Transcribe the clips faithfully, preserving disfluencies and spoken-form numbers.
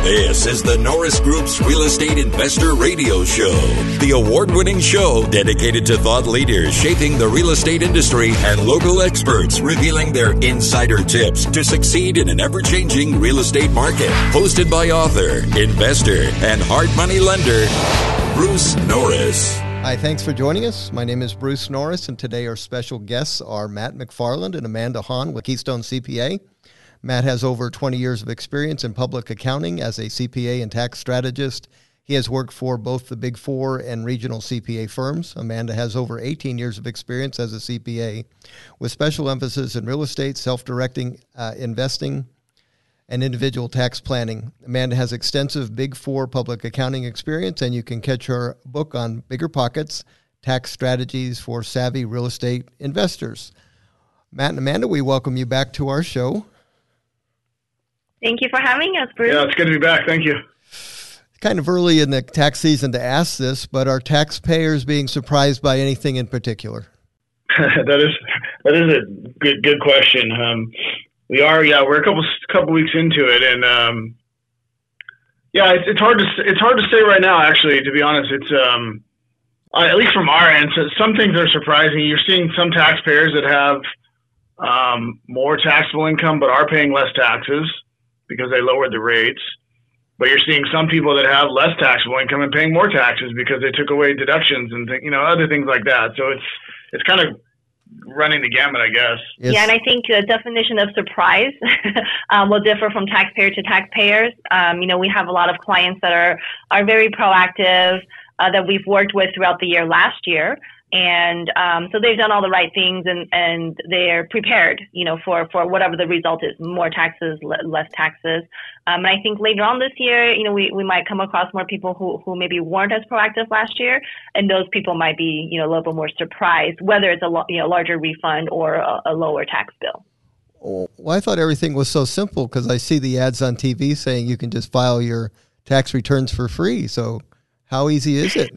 This is the Norris Group's Real Estate Investor Radio Show, the award-winning show dedicated to thought leaders shaping the real estate industry and local experts revealing their insider tips to succeed in an ever-changing real estate market. Hosted by author, investor, and hard money lender, Bruce Norris. Hi, thanks for joining us. My name is Bruce Norris, and today our special guests are Matt McFarland and Amanda Hahn with Keystone C P A. Matt has over twenty years of experience in public accounting as a C P A and tax strategist. He has worked for both the Big Four and regional C P A firms. Amanda has over eighteen years of experience as a C P A with special emphasis in real estate, self-directing uh, investing, and individual tax planning. Amanda has extensive Big Four public accounting experience, and you can catch her book on Bigger Pockets, Tax Strategies for Savvy Real Estate Investors. Matt and Amanda, we welcome you back to our show. Thank you for having us, Bruce. Yeah, it's good to be back. Thank you. Kind of early in the tax season to ask this, but are taxpayers being surprised by anything in particular? that is that is a good good question. Um, we are, yeah, we're a couple couple weeks into it, and um, yeah, it's, it's hard to it's hard to say right now. Actually, to be honest, it's um, uh, at least from our end. So some things are surprising. You're seeing some taxpayers that have um, more taxable income, but are paying less taxes because they lowered the rates. But you're seeing some people that have less taxable income and paying more taxes because they took away deductions and th- you know other things like that. So it's it's kind of running the gamut, I guess. Yes. Yeah, and I think the definition of surprise um, will differ from taxpayer to taxpayers. Um, you know, we have a lot of clients that are are very proactive uh, that we've worked with throughout the year last year. And um, so they've done all the right things, and, and they're prepared, you know, for, for whatever the result is, more taxes, le- less taxes. Um, and I think later on this year, you know, we, we might come across more people who, who maybe weren't as proactive last year, and those people might be, you know, a little bit more surprised, whether it's a lo- you know, larger refund or a, a lower tax bill. Well, I thought everything was so simple because I see the ads on T V saying you can just file your tax returns for free. So how easy is it?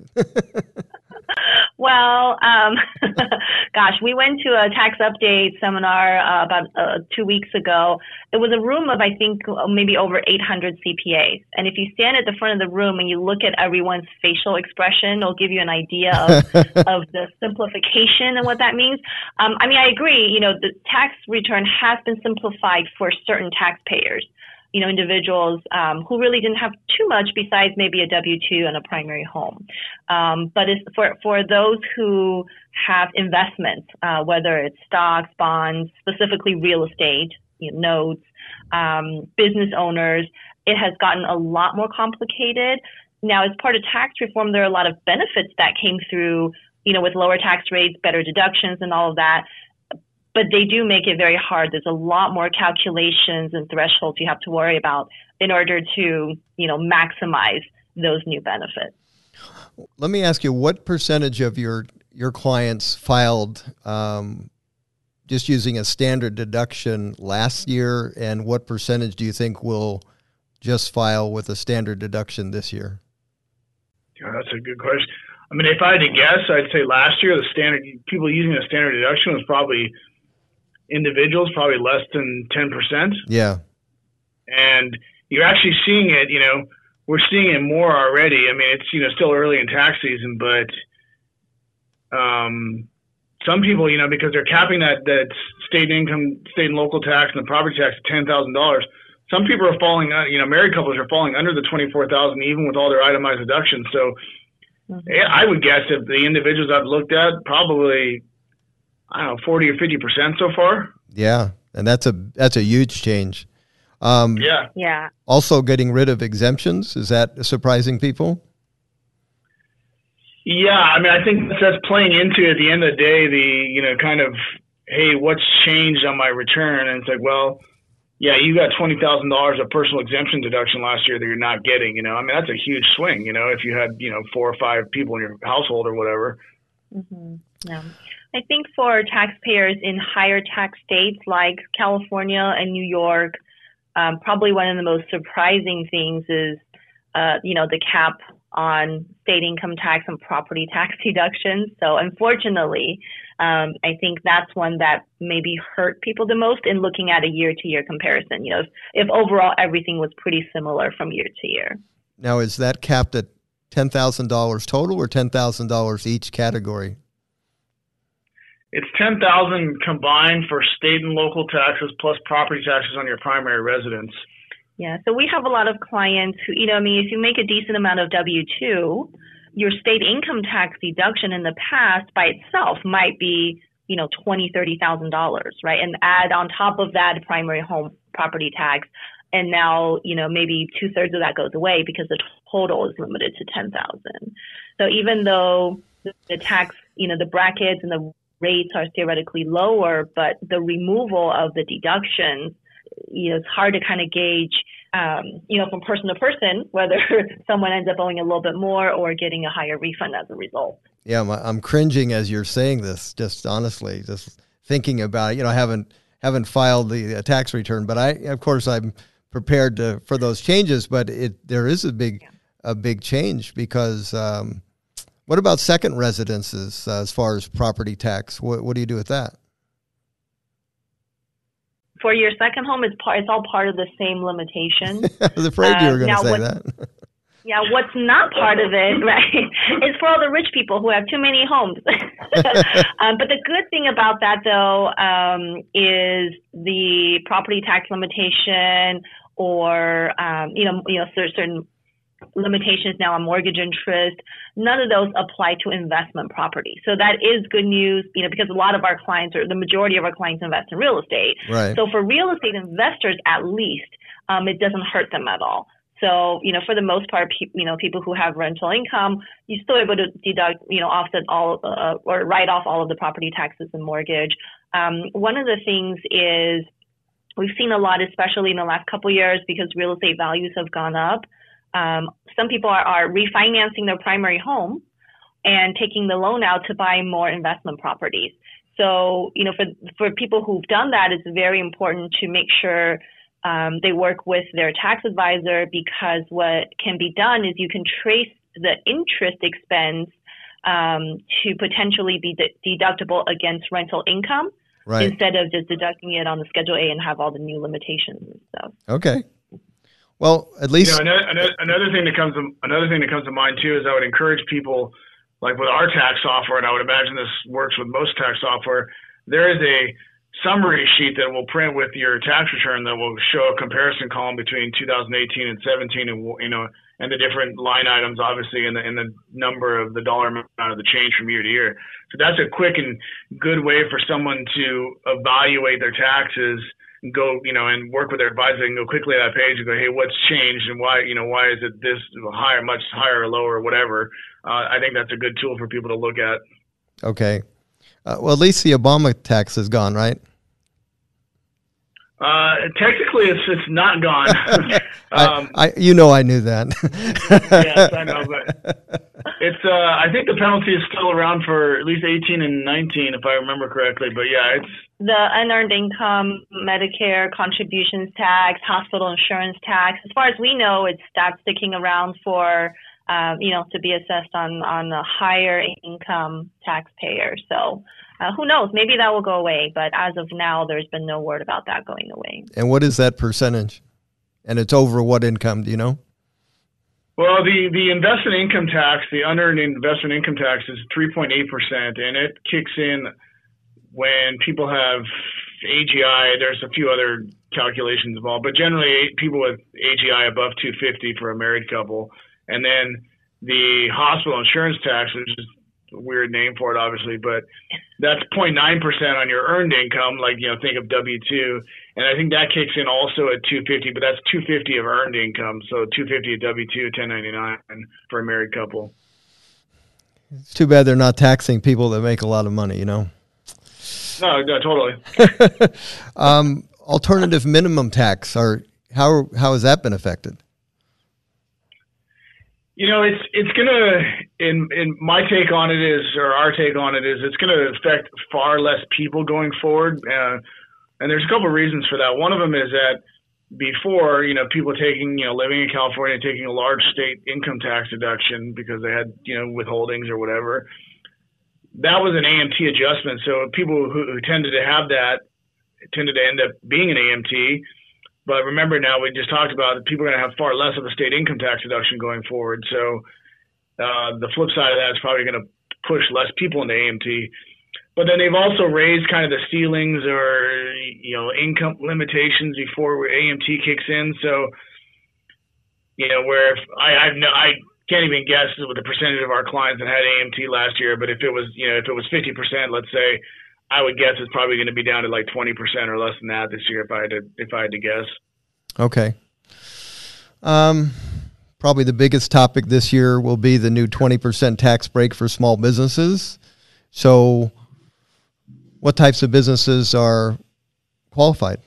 Well, um, gosh, we went to a tax update seminar uh, about uh, two weeks ago. It was a room of, I think, maybe over eight hundred C P As. And if you stand at the front of the room and you look at everyone's facial expression, it'll give you an idea of, of the simplification and what that means. Um, I mean, I agree, you know, the tax return has been simplified for certain taxpayers. You know, individuals um, who really didn't have too much besides maybe a W two and a primary home. Um, but it's for, for those who have investments, uh, whether it's stocks, bonds, specifically real estate, you know, notes, um, business owners, it has gotten a lot more complicated. Now, as part of tax reform, there are a lot of benefits that came through, you know, with lower tax rates, better deductions and all of that. But they do make it very hard. There's a lot more calculations and thresholds you have to worry about in order to, you know, maximize those new benefits. Let me ask you, what percentage of your, your clients filed um, just using a standard deduction last year, and what percentage do you think will just file with a standard deduction this year? Yeah, that's a good question. I mean, if I had to guess, I'd say last year the standard people using a standard deduction was probably individuals, probably less than ten percent. Yeah. And you're actually seeing it, you know, we're seeing it more already. I mean, it's, you know, still early in tax season, but um, some people, you know, because they're capping that, that state income, state and local tax and the property tax at ten thousand dollars, some people are falling, you know, married couples are falling under the twenty-four thousand dollars even with all their itemized deductions. So mm-hmm. I would guess that the individuals I've looked at, probably, I don't know, forty or fifty percent so far. Yeah. And that's a, that's a huge change. Um, yeah. Yeah. Also getting rid of exemptions. Is that surprising people? Yeah. I mean, I think that's playing into, at the end of the day, the, you know, kind of, hey, what's changed on my return? And it's like, well, yeah, you got twenty thousand dollars of personal exemption deduction last year that you're not getting, you know, I mean, that's a huge swing, you know, if you had, you know, four or five people in your household or whatever. Mm-hmm. Yeah. I think for taxpayers in higher tax states like California and New York, um, probably one of the most surprising things is, uh, you know, the cap on state income tax and property tax deductions. So unfortunately, Um, I think that's one that maybe hurt people the most in looking at a year-to-year comparison. You know, if, if overall everything was pretty similar from year to year. Now, is that capped at ten thousand dollars total or ten thousand dollars each category? It's ten thousand dollars combined for state and local taxes plus property taxes on your primary residence. Yeah, so we have a lot of clients who, you know, I mean, if you make a decent amount of W two, your state income tax deduction in the past by itself might be, you know, twenty thousand dollars, thirty thousand dollars, right? And add on top of that primary home property tax. And now, you know, maybe two thirds of that goes away because the total is limited to ten thousand dollars. So even though the tax, you know, the brackets and the rates are theoretically lower, but the removal of the deductions, you know, it's hard to kind of gauge, um, you know, from person to person, whether someone ends up owing a little bit more or getting a higher refund as a result. Yeah, I'm, I'm cringing as you're saying this, just honestly, just thinking about it. You know, I haven't, haven't filed the uh, tax return, but I, of course, I'm prepared to, for those changes, but it, there is a big, yeah. a big change because, um, what about second residences uh, as far as property tax? What, what do you do with that? For your second home, it's part, it's all part of the same limitation. I was afraid you were going to uh, say what, that. Yeah, what's not part of it, right, is for all the rich people who have too many homes. um, but the good thing about that, though, um, is the property tax limitation or, um, you know, you know, certain limitations now on mortgage interest, none of those apply to investment property. So that is good news, you know, because a lot of our clients, or the majority of our clients, invest in real estate. Right. So for real estate investors, at least, um, it doesn't hurt them at all. So, you know, for the most part, pe- you know, people who have rental income, you're still able to deduct, you know, offset all uh, or write off all of the property taxes and mortgage. Um, one of the things is we've seen a lot, especially in the last couple of years, because real estate values have gone up. Um, some people are, are refinancing their primary home and taking the loan out to buy more investment properties. So, you know, for for people who've done that, it's very important to make sure um, they work with their tax advisor, because what can be done is you can trace the interest expense um, to potentially be de- deductible against rental income, right, instead of just deducting it on the Schedule A and have all the new limitations and stuff. Okay. Well, at least you know, another, another thing that comes to, another thing that comes to mind too is I would encourage people, like with our tax software, and I would imagine this works with most tax software. There is a summary sheet that will print with your tax return that will show a comparison column between two thousand eighteen and seventeen, and you know, and the different line items, obviously, and the and the number of the dollar amount of the change from year to year. So that's a quick and good way for someone to evaluate their taxes. Go, you know, and work with their advisor and go quickly at that page and go, hey, what's changed and why, you know, why is it this higher, much higher or lower or whatever. Uh, I think that's a good tool for people to look at. Okay. Uh, well, at least the Obama tax is gone, right? Uh, technically, it's it's not gone. um, I, I, you know, I knew that. Yes, I know, but it's. Uh, I think the penalty is still around for at least eighteen and nineteen, if I remember correctly. But yeah, it's the unearned income, Medicare contributions tax, hospital insurance tax. As far as we know, it's that's sticking around for, um, you know, to be assessed on on a higher income taxpayer. So. Uh, who knows? Maybe that will go away, but as of now, there's been no word about that going away. And what is that percentage? And it's over what income? Do you know? Well, the, the investment income tax, the unearned investment income tax is three point eight percent, and it kicks in when people have A G I. There's a few other calculations involved, but generally people with A G I above two hundred fifty for a married couple. And then the hospital insurance tax, which is a weird name for it, obviously, but that's zero point nine percent on your earned income, like, you know, think of W two. And I think that kicks in also at two hundred fifty, but that's two hundred fifty of earned income. So two hundred fifty at W two, ten ninety-nine for a married couple. It's too bad they're not taxing people that make a lot of money, you know? No, no, totally. um, alternative minimum tax, are how how has that been affected? You know, it's it's gonna. In in my take on it is, or our take on it is, it's gonna affect far less people going forward, uh, and there's a couple of reasons for that. One of them is that before, you know, people taking, you know, living in California, taking a large state income tax deduction because they had, you know, withholdings or whatever. that was an A M T adjustment. So people who, who tended to have that tended to end up being an A M T. But remember now, we just talked about that people are going to have far less of a state income tax deduction going forward. So uh, the flip side of that is probably going to push less people into A M T. But then they've also raised kind of the ceilings or, you know, income limitations before A M T kicks in. So, you know, where if I I've no, I can't even guess what the percentage of our clients that had A M T last year, but if it was, you know, if it was fifty percent, let's say, I would guess it's probably going to be down to like twenty percent or less than that this year if I had to, if I had to guess. Okay. Um, probably the biggest topic this year will be the new twenty percent tax break for small businesses. So what types of businesses are qualified?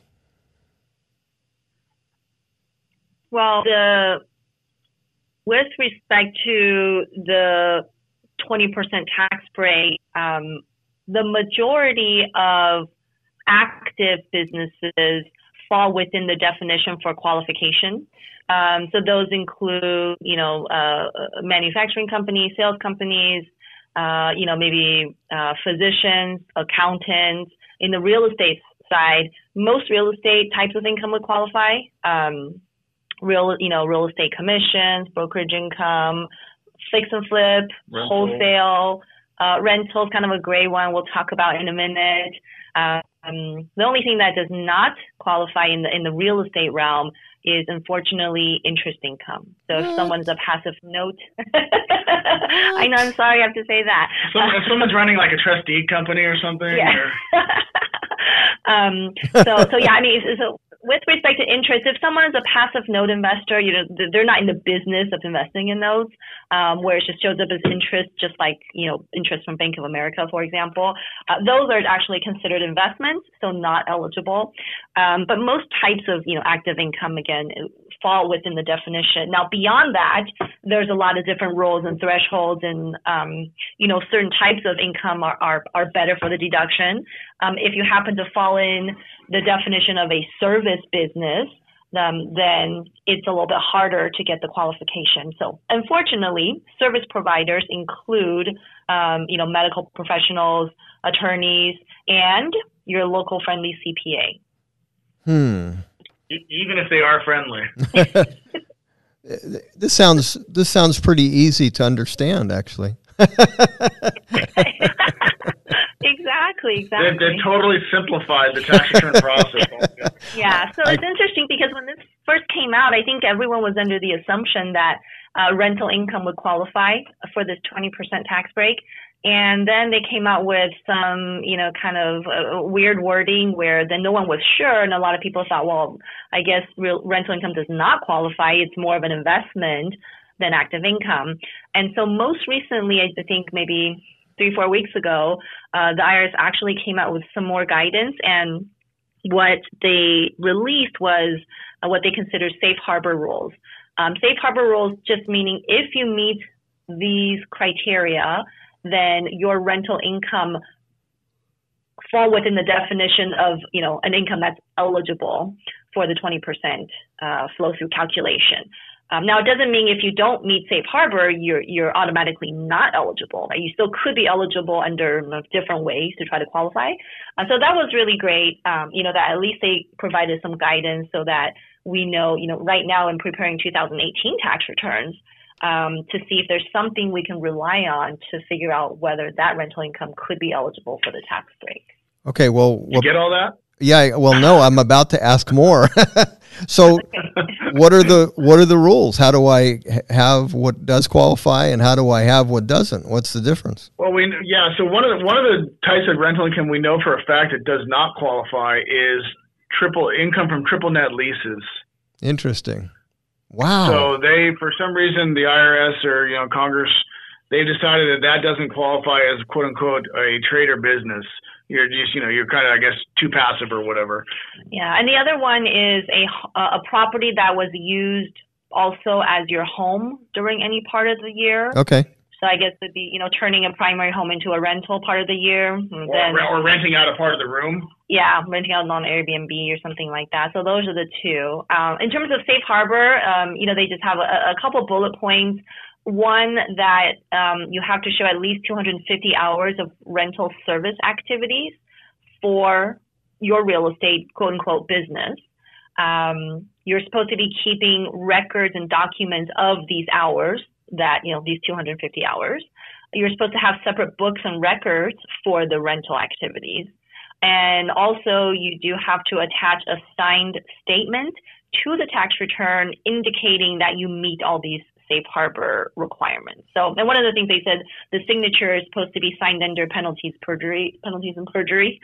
Well, the with respect to the twenty percent tax break, um, the majority of active businesses fall within the definition for qualification. Um, so those include, you know, uh, manufacturing companies, sales companies, uh, you know, maybe uh, physicians, accountants. In the real estate side, most real estate types of income would qualify. Um, real, you know, real estate commissions, brokerage income, fix and flip, rental. Wholesale, uh, rentals, kind of a gray one we'll talk about in a minute. Um, the only thing that does not qualify in the in the real estate realm is unfortunately interest income. So if someone's a passive note, I know, I'm sorry I have to say that. Someone, if someone's running like a trustee company or something. Yeah. Or... um, so, so yeah, I mean, so with respect to interest, if someone's a passive note investor, you know, they're not in the business of investing in notes, um, where it just shows up as interest, just like, you know, interest from Bank of America, for example. Uh, those are actually considered investments, so not eligible. Um, but most types of, you know, active income, again, fall within the definition. Now, beyond that, there's a lot of different rules and thresholds, and, um, you know, certain types of income are, are, are better for the deduction. Um, if you happen to fall in the definition of a service business, um, then it's a little bit harder to get the qualification. So unfortunately, service providers include, um, you know, medical professionals, attorneys, and your local friendly C P A. Hmm. Even if they are friendly. This sounds this sounds pretty easy to understand, actually. Exactly, exactly. They, they totally simplified the tax return process. Yeah, so it's I, interesting because when this first came out, I think everyone was under the assumption that uh, rental income would qualify for this twenty percent tax break. And then they came out with some, you know, kind of uh, weird wording where then no one was sure. And a lot of people thought, well, I guess real rental income does not qualify. It's more of an investment than active income. And so most recently, I think maybe three, four weeks ago, uh, the I R S actually came out with some more guidance. And what they released was uh, what they consider safe harbor rules. Um, safe harbor rules just meaning if you meet these criteria, then your rental income fall within the definition of, you know, an income that's eligible for the twenty percent uh, flow through calculation. Um, now, it doesn't mean if you don't meet safe harbor, you're you're automatically not eligible. Right? You still could be eligible under you know, different ways to try to qualify. Uh, so that was really great. Um, you know, that at least they provided some guidance so that we know, you know, right now in preparing two thousand eighteen tax returns, um, to see if there's something we can rely on to figure out whether that rental income could be eligible for the tax break. Okay, well, well you get all that? Yeah, well, no, I'm about to ask more. So, what are the what are the rules? How do I have what does qualify, and how do I have what doesn't? What's the difference? Well, we yeah. So one of the one of the types of rental income we know for a fact that does not qualify is triple income from triple net leases. Interesting. Wow. So they, for some reason, the I R S or you know Congress, they've decided that that doesn't qualify as quote unquote a trade or business. You're just, you know, you're kind of, I guess, too passive or whatever. Yeah, and the other one is a a property that was used also as your home during any part of the year. Okay. So I guess it'd be, you know, turning a primary home into a rental part of the year. Or, then, or renting out a part of the room. Yeah, renting out on Airbnb or something like that. So those are the two. Um, in terms of safe harbor, um, you know, they just have a, a couple bullet points one that um, you have to show at least two hundred fifty hours of rental service activities for your real estate quote unquote business. Um, you're supposed to be keeping records and documents of these hours that, you know, these two hundred fifty hours. You're supposed to have separate books and records for the rental activities. And also you do have to attach a signed statement to the tax return indicating that you meet all these safe harbor requirements. So, and one of the things they said, the signature is supposed to be signed under penalties perjury, penalties and perjury.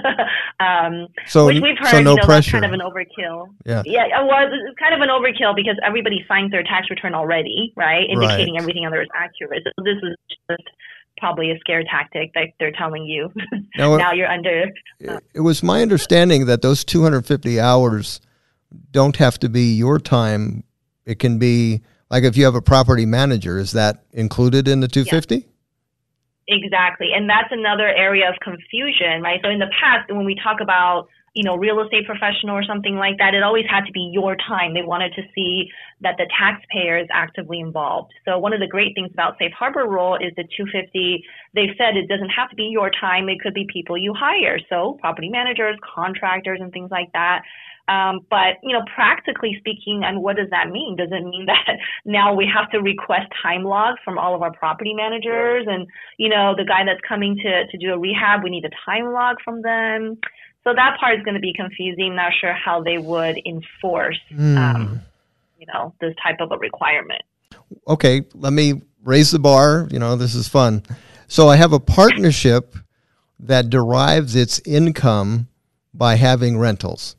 um, so, which we've heard, so no you know, pressure. That's kind of an overkill. Yeah. Yeah. Well, it's kind of an overkill because everybody signs their tax return already, right? Indicating right. everything on there is accurate. So this is just probably a scare tactic that they're telling you. Now, now you're under. Uh, it was my understanding that those two hundred fifty hours don't have to be your time. It can be, like if you have a property manager, is that included in the two hundred fifty? Yes. Exactly. And that's another area of confusion, right? So in the past, when we talk about, you know, real estate professional or something like that, it always had to be your time. They wanted to see that the taxpayer is actively involved. So one of the great things about Safe Harbor Rule is the two hundred fifty, they've said it doesn't have to be your time. It could be people you hire. So property managers, contractors, and things like that. Um, but, you know, practically speaking, and what does that mean? Does it mean that now we have to request time logs from all of our property managers? And, you know, the guy that's coming to, to do a rehab, we need a time log from them. So that part is going to be confusing. Not sure how they would enforce, mm. um, you know, this type of a requirement. Okay, let me raise the bar. You know, this is fun. So I have a partnership that derives its income by having rentals.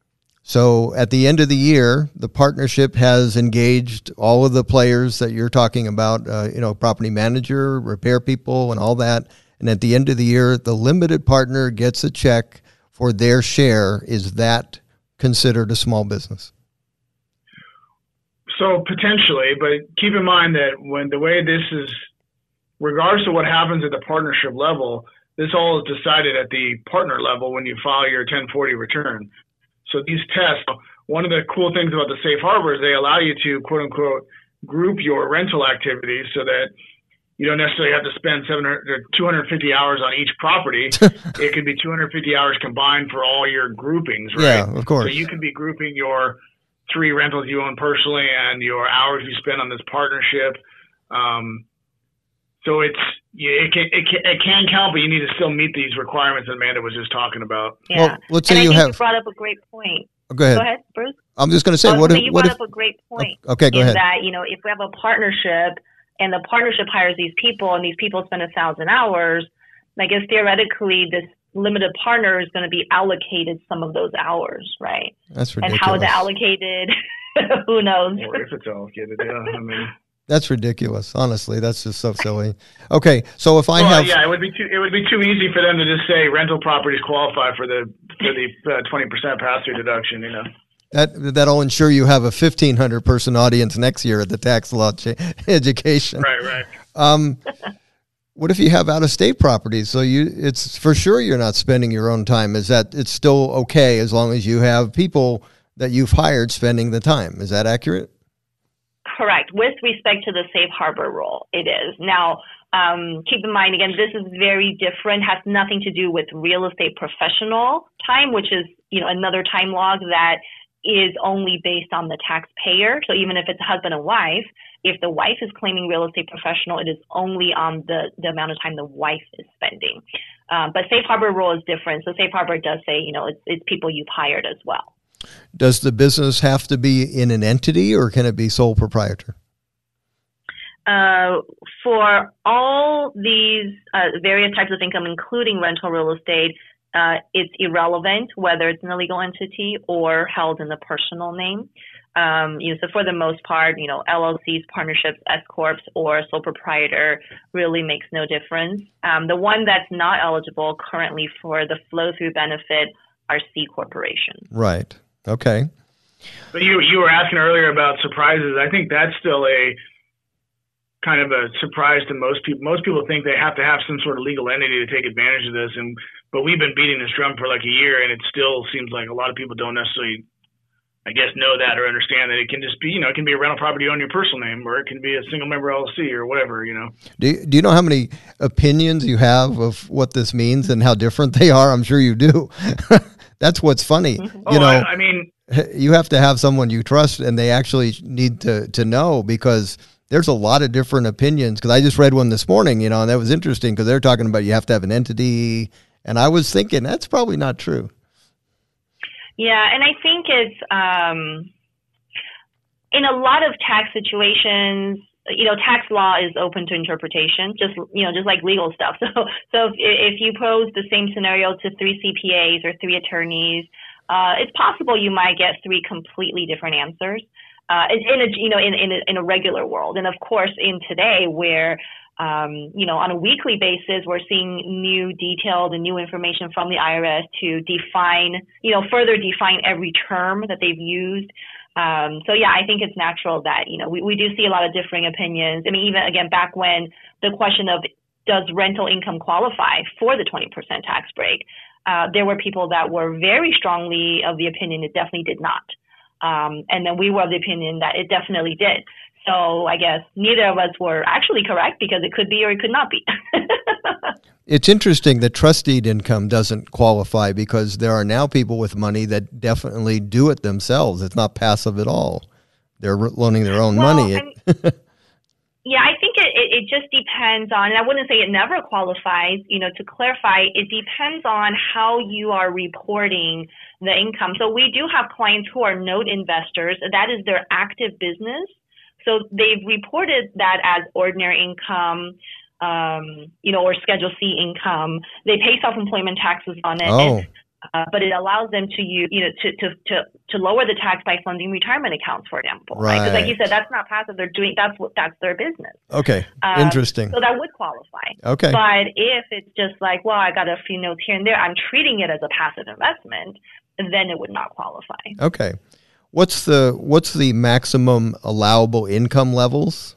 So at the end of the year, the partnership has engaged all of the players that you're talking about, uh, you know, property manager, repair people, and all that. And at the end of the year, the limited partner gets a check for their share. Is that considered a small business? So potentially, but keep in mind that when the way this is, regardless of what happens at the partnership level, this all is decided at the partner level when you file your ten forty return. So these tests, one of the cool things about the Safe Harbor is they allow you to, quote unquote, group your rental activities so that you don't necessarily have to spend seven hundred or two hundred fifty hours on each property. It could be two hundred fifty hours combined for all your groupings, right? Yeah, of course. So you can be grouping your three rentals you own personally and your hours you spend on this partnership. Um, so it's, yeah, it can, it can it can count, but you need to still meet these requirements that Amanda was just talking about. Yeah. Well, let's say and I you think have. You brought up a great point. Oh, go ahead. Go ahead, Bruce. I'm just going to say, oh, what so if? You what brought if, up a great point. Okay, go is ahead. That, you know, if we have a partnership and the partnership hires these people and these people spend a thousand hours, I guess theoretically this limited partner is going to be allocated some of those hours, right? That's ridiculous. And how is it allocated? Who knows? Or if it's allocated, yeah. I mean. That's ridiculous. Honestly, that's just so silly. Okay, so if I well, have, yeah, it would be too, it would be too easy for them to just say rental properties qualify for the for the uh, twenty percent pass through deduction. You know, that that'll ensure you have a fifteen hundred person audience next year at the tax law ch- education. Right, right. Um, what if you have out of state properties? So you, it's for sure you're not spending your own time. Is that it's still okay as long as you have people that you've hired spending the time? Is that accurate? Correct. With respect to the Safe Harbor Rule, it is. Now, um, keep in mind, again, this is very different, has nothing to do with real estate professional time, which is, you know, another time log that is only based on the taxpayer. So even if it's a husband and wife, if the wife is claiming real estate professional, it is only on the, the amount of time the wife is spending. Um, but Safe Harbor Rule is different. So Safe Harbor does say, you know, it's, it's people you've hired as well. Does the business have to be in an entity or can it be sole proprietor? Uh, for all these uh, various types of income, including rental real estate, uh, it's irrelevant whether it's an illegal entity or held in the personal name. Um, you know, so for the most part, you know, L L Cs, partnerships, S corps, or sole proprietor really makes no difference. Um, the one that's not eligible currently for the flow-through benefit are C corporations. Right. Okay. But you you were asking earlier about surprises. I think that's still a kind of a surprise to most people. Most people think they have to have some sort of legal entity to take advantage of this, and but we've been beating this drum for like a year, and it still seems like a lot of people don't necessarily I guess, know that or understand that it can just be, you know, it can be a rental property on your personal name, or it can be a single member L L C or whatever, you know. Do you, do you know how many opinions you have of what this means and how different they are? I'm sure you do. That's what's funny. Oh, you know, I, I mean, you have to have someone you trust, and they actually need to, to know, because there's a lot of different opinions. Because I just read one this morning, you know, and that was interesting because they're talking about you have to have an entity. And I was thinking that's probably not true. Yeah, and I think it's um, in a lot of tax situations, you know, tax law is open to interpretation, just, you know, just like legal stuff. So, so if, if you pose the same scenario to three C P As or three attorneys, uh, it's possible you might get three completely different answers. Uh, in a, you know, in in a, in a regular world, and of course, in today where Um, you know, on a weekly basis, we're seeing new detailed and new information from the I R S to define, you know, further define every term that they've used. Um, so, yeah, I think it's natural that, you know, we, we do see a lot of differing opinions. I mean, even, again, back when the question of does rental income qualify for the twenty percent tax break, uh, there were people that were very strongly of the opinion it definitely did not. Um, and then we were of the opinion that it definitely did. So I guess neither of us were actually correct, because it could be or it could not be. It's interesting that trust deed income doesn't qualify, because there are now people with money that definitely do it themselves. It's not passive at all. They're loaning their own well, money. I mean, yeah, I think it, it, it just depends on, and I wouldn't say it never qualifies, you know, to clarify, it depends on how you are reporting the income. So we do have clients who are note investors. That is their active business. So they've reported that as ordinary income, um, you know, or Schedule C income. They pay self-employment taxes on it, Oh. and, uh, but it allows them to use, you know, to, to to to lower the tax by funding retirement accounts, for example. Right? Because, like you said, that's not passive. They're doing that's what that's their business. Okay, Um, interesting. So that would qualify. Okay. But if it's just like, well, I got a few notes here and there, I'm treating it as a passive investment, then it would not qualify. Okay. What's the what's the maximum allowable income levels?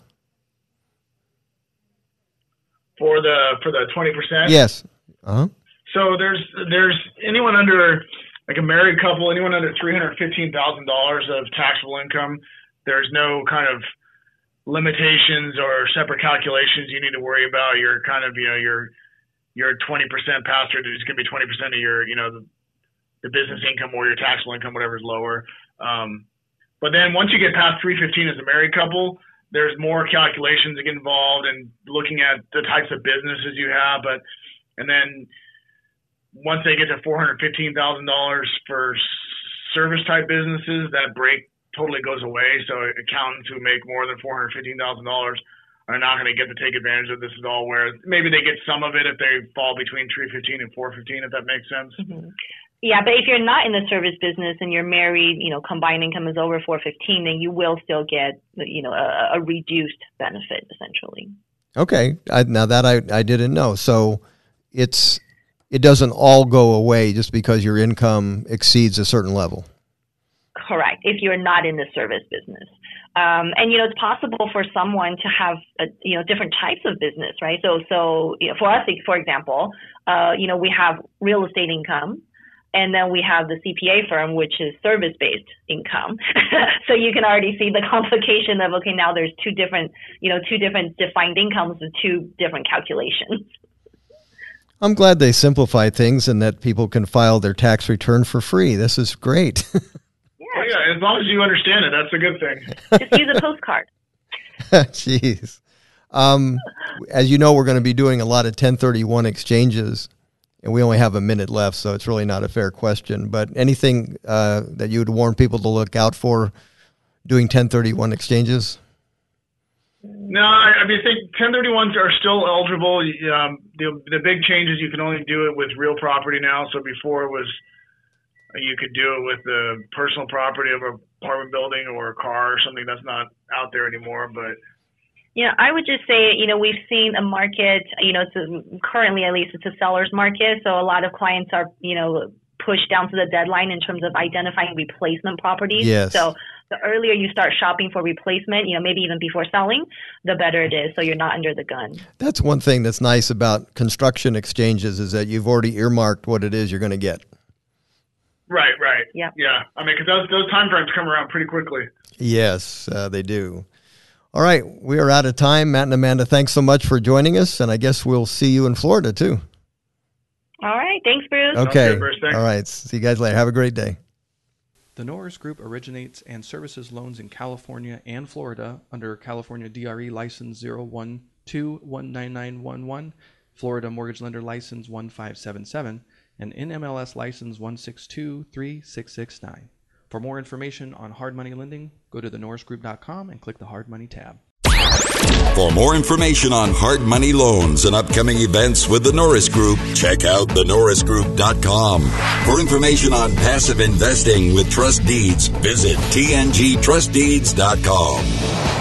for the for the twenty percent. Yes. Uh-huh. So there's there's anyone under, like a married couple, anyone under three hundred fifteen thousand dollars of taxable income. There's no kind of limitations or separate calculations you need to worry about. You're kind of, you know, you're you're twenty percent pass through. It's going to be twenty percent of your, you know, the, the business income or your taxable income, whatever is lower. Um, but then once you get past three fifteen as a married couple, there's more calculations that get involved and looking at the types of businesses you have. But and then once they get to four hundred fifteen thousand dollars for service type businesses, that break totally goes away. So accountants who make more than four hundred fifteen thousand dollars are not going to get to take advantage of this at all, where maybe they get some of it if they fall between three fifteen and four fifteen, if that makes sense. Mm-hmm. Yeah, but if you're not in the service business and you're married, you know, combined income is over four fifteen, then you will still get, you know, a, a reduced benefit essentially. Okay. I, now that I, I didn't know. So it's, it doesn't all go away just because your income exceeds a certain level. Correct. If you're not in the service business. Um, and, you know, it's possible for someone to have, a, you know, different types of business, right? So, so you know, for us, for example, uh, you know, we have real estate income. And then we have the C P A firm, which is service-based income. So you can already see the complication of, okay, now there's two different, you know, two different defined incomes with two different calculations. I'm glad they simplify things and that people can file their tax return for free. This is great. Yeah. Well, yeah, as long as you understand it, that's a good thing. Just use a postcard. Jeez. Um, as you know, we're going to be doing a lot of ten thirty-one exchanges. And we only have a minute left, so it's really not a fair question. But anything uh, that you would warn people to look out for doing ten thirty-one exchanges? No, I, I mean, I think ten thirty-ones are still eligible. Um, the, the big change is you can only do it with real property now. So before it was, you could do it with the personal property of an apartment building or a car or something. That's not out there anymore, but... Yeah, I would just say, you know, we've seen a market, you know, it's a, currently at least it's a seller's market. So a lot of clients are, you know, pushed down to the deadline in terms of identifying replacement properties. Yes. So the earlier you start shopping for replacement, you know, maybe even before selling, the better it is. So you're not under the gun. That's one thing that's nice about construction exchanges is that you've already earmarked what it is you're going to get. Right, right. Yeah. Yeah. I mean, because those, those time frames come around pretty quickly. Yes, uh, they do. All right, we are out of time. Matt and Amanda, thanks so much for joining us, and I guess we'll see you in Florida, too. All right. Thanks, Bruce. Okay. Good, Bruce. Thanks. All right. See you guys later. Have a great day. The Norris Group originates and services loans in California and Florida under California D R E license zero one two one nine nine one one, Florida Mortgage Lender license one five seven seven, and N M L S license one six two three six six nine. For more information on hard money lending, go to the norris group dot com and click the Hard Money tab. For more information on hard money loans and upcoming events with the Norris Group, check out the norris group dot com. For information on passive investing with trust deeds, visit t n g trust deeds dot com.